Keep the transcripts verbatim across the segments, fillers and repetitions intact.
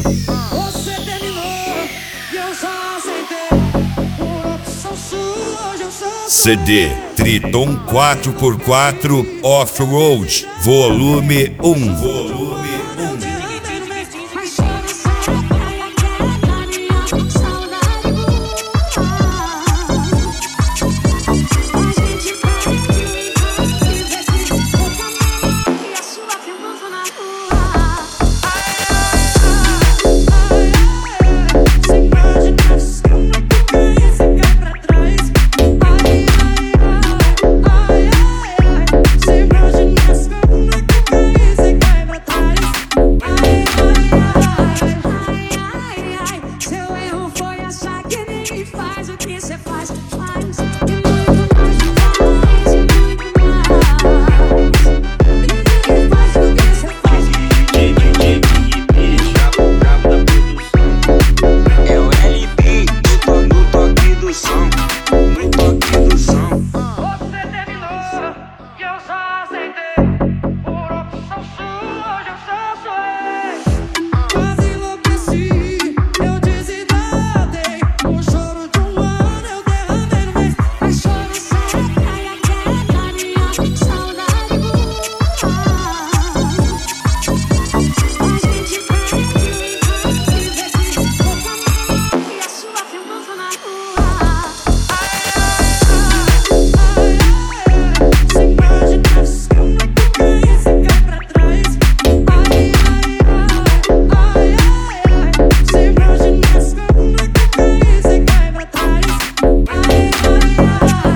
Você terminou e eu só aceitei. Por opção sua, hoje eu sou C D Triton quatro por quatro Off-Road Volume um. Volume um. Faz o que cê faz, faz.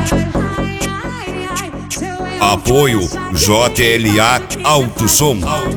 Apoio J L A Autosom.